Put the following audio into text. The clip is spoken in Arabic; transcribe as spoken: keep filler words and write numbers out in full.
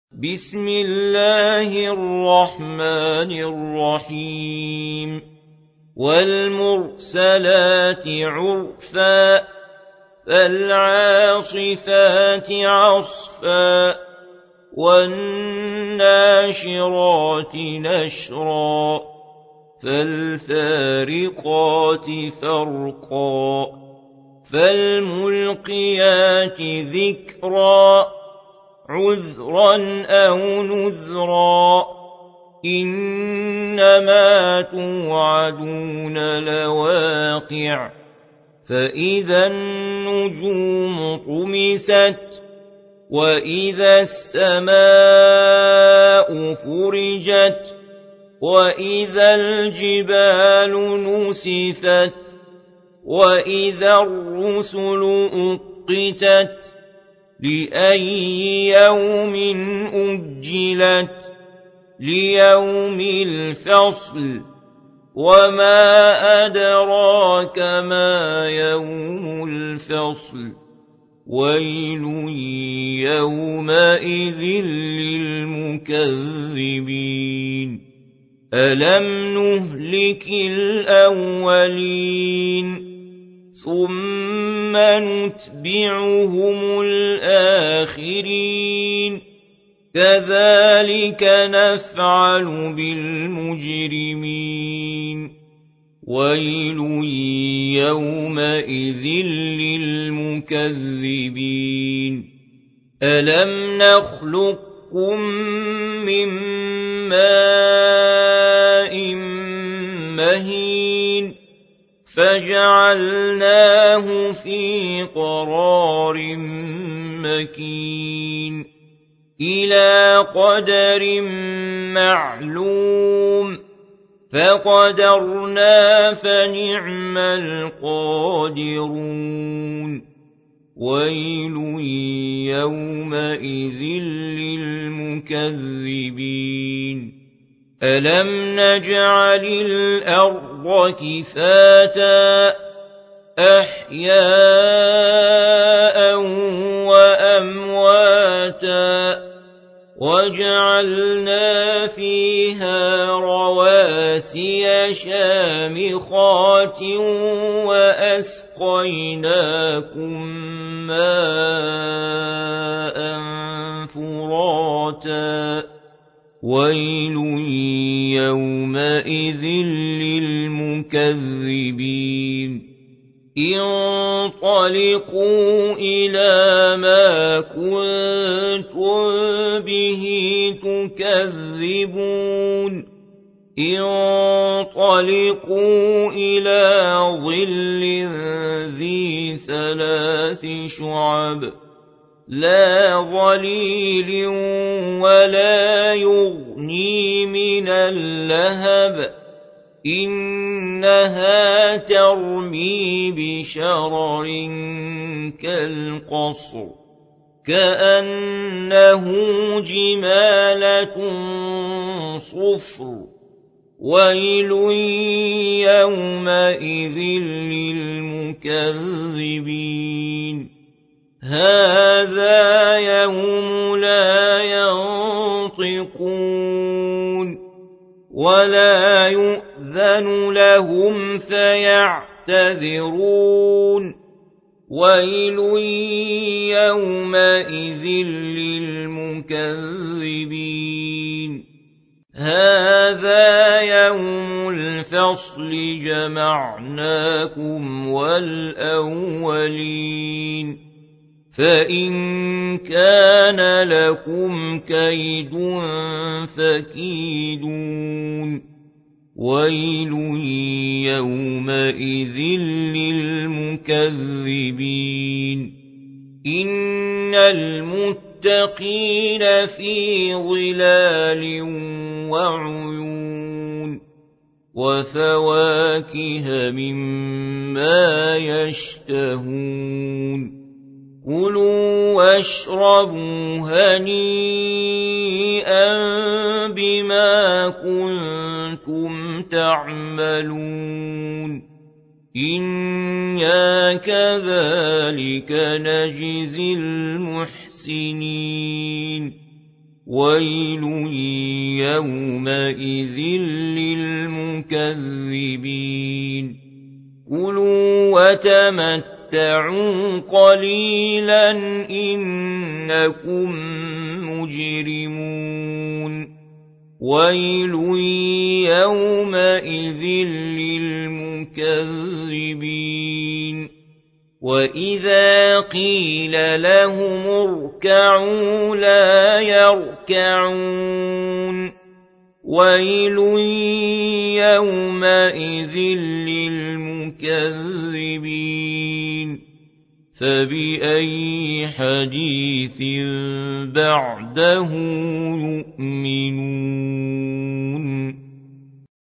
بسم الله الرحمن الرحيم والمرسلات عرفا فالعاصفات عصفا والناشرات نشرا فالفارقات فرقا فالملقيات ذكرا عذرا أو نذرا إنما توعدون لواقع فإذا النجوم طمست وإذا السماء فرجت وإذا الجبال نسفت وإذا الرسل أقتت لأي يوم أجلت ليوم الفصل وما أدراك ما يوم الفصل ويل يومئذ للمكذبين ألم نهلك الأولين ثم نتبعهم الآخرين كذلك نفعل بالمجرمين ويل يومئذ للمكذبين ألم نخلقكم من ماء مهين فجعلناه في قرار مكين إلى قدر معلوم فقدرنا فنعم القادرون ويل يومئذ للمكذبين ألم نجعل الأرض كفاتا أحياء وأمواتا وجعلنا فيها رواسي شامخات وأسقيناكم ماء فراتا ويل يومئذ للمكذبين انطلقوا إلى ما كنتم به تكذبون انطلقوا إلى ظل ذي ثلاث شعب لا ظليل ولا يغني من اللهب إنها ترمي بشرر كالقصر كأنه جمالة صفر ويل يومئذ للمكذبين هذا يوم لا ينطقون ولا يؤذن لهم فيعتذرون ويل يومئذ للمكذبين هذا يوم الفصل جمعناكم والأولين فإن كان لكم كيد فكيدون ويل يومئذ للمكذبين إن المتقين في ظلال وعيون وفواكه مما يشتهون كلوا واشربوا هنيئا بما كنتم تعملون إنا كذلك نجزي المحسنين ويل يومئذ للمكذبين كلوا وتمتعوا قليلا إنكم مجرمون ويل يومئذ للمكذبين وإذا قيل لهم اركعوا لا يركعون ويل يومئذ للمكذبين فبأي حديث بعده يؤمنون